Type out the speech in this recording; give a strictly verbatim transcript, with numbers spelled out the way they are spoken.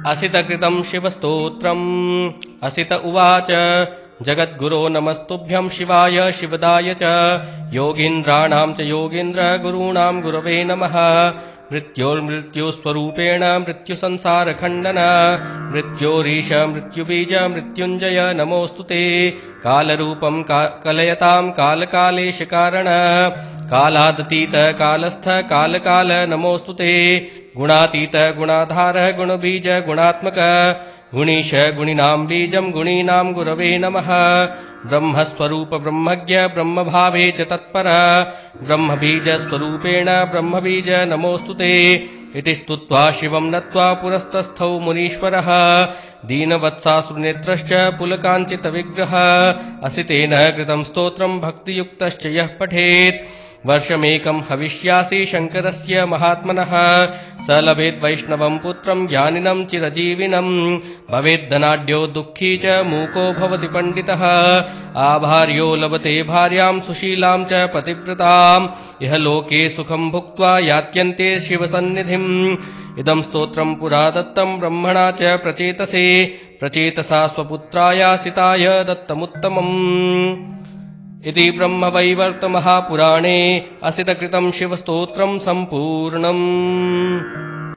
असितकृतं शिवस्तोत्रम्। असित उवाच जगद्गुरो नमस्तुभ्यं शिवाय शिवदाय च योगीन्द्राणां च योगीन्द्र गुरूणां गुरवे नमः। मृत्योर्मृत्युस्वरूपेण मृत्युसंसारखण्डन मृत्योरीश मृत्युबीज मृत्युञ्जय नमोऽस्तु ते। कालरूपं का कलयतां कालकालेशकारण कालादतीत कालस्थ कालकाल नमोऽस्तु ते। गुणातीत गुणाधार गुणबीज गुणात्मक गुणीश गुणिनां बीजं गुणीनां गुरवे नमः। ब्रह्मस्वरूप ब्रह्मज्ञ ब्रह्मभावे च तत्पर ब्रह्मबीजस्वरूपेण ब्रह्मबीज नमोऽस्तु ते। इति स्तुत्वा शिवं नत्वा पुरस्तस्थौ मुनीश्वरः दीनवत्सासुरनेत्रश्च पुलकाञ्चितविग्रह। असितेन कृतं स्तोत्रं भक्तियुक्तश्च यः पठेत् वर्षमेकं हविष्यासि शङ्करस्य महात्मनः। स लभेत् वैष्णवं पुत्रं ज्ञानिनं चिरजीविनं भवेद्धनाढ्यो दुःखी च मूको भवति पण्डितः। आभार्यो लभते भार्यां सुशीलां च पतिव्रताम् इह लोके सुखं भुक्त्वा यात्यन्ते शिवसन्निधिम्। इदं स्तोत्रं पुरा दत्तं ब्रह्मणा च प्रचेतसे प्रचेतसा स्वपुत्राय सिताय दत्तमुत्तमम्। इति ब्रह्मवैवर्तमहापुराणे असितकृतं शिवस्तोत्रं सम्पूर्णम्।